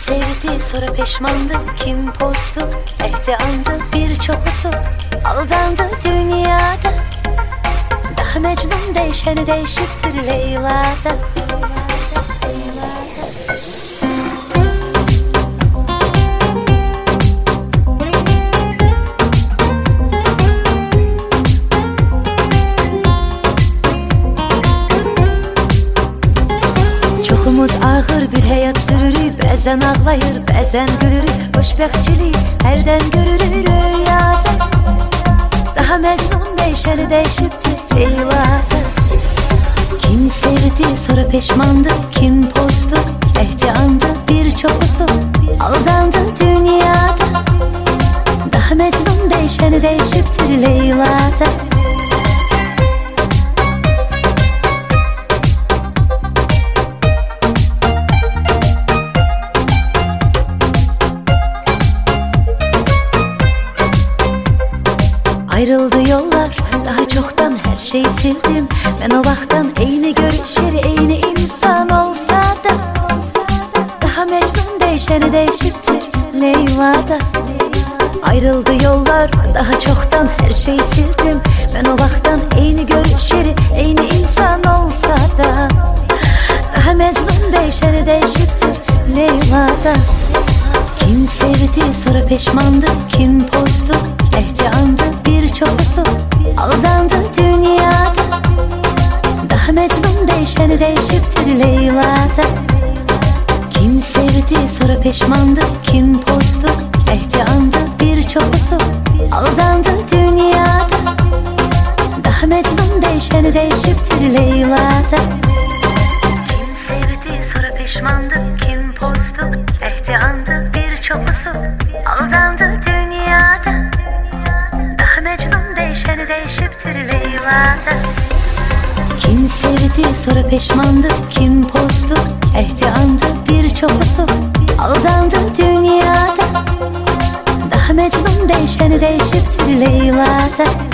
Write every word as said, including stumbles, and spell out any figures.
sevdi sonra pişmandı, kim pozdu ehdi andı, birçoğusu aldandı dünyada. Daha Mecnun değişeni değişiptir Leyla'da. Çoxumuz ağır bir həyat sürürük, bəzən ağlayır, bəzən gülürük. Xoşbəxtçilik hərdən görürük rüyada. Daha Mecnun değişəni değişibdir Leyla'da. Kim sevdi sonra pişmandı, kim pozdu ehdi andı, birçoğusu aldandı dünyada. Daha Mecnun değişəni değişibdir Leyla'da. Ayrıldı yollar, daha çoktan her şeyi sildim. Ben o vaxtdan eyni görüşür, eyni insan olsa da. Daha Mecnun değişeni değişiptir Leyla'da. Ayrıldı yollar, daha çoktan her şeyi sildim. Ben o vaxtdan eyni görüşür, eyni insan olsa da. Daha Mecnun değişeni değişiptir Leyla'da. Kim sevdi sonra pişmandı, kim pozdu ehdi andı, birçoğusu aldandı dünyada. Daha Mecnun değişeni değişiptir Leyla'da. Kim sevdi sonra pişmandı, kim pozdu ehdi andı, birçoğusu aldandı dünyada. Daha Mecnun değişeni değişiptir Leyla'da. Kim sevdi sonra pişmandı, kim pozdu ehdi andı, birçoğusu aldandı dünyada. Daha Mecnun değişeni değişiptir Leyla'da. Kim sevdi sonra pişmandı, kim pozdu ehdi andı, birçoğusu aldandı dünyada. Daha Mecnun değişeni değişiptir Leyla'da.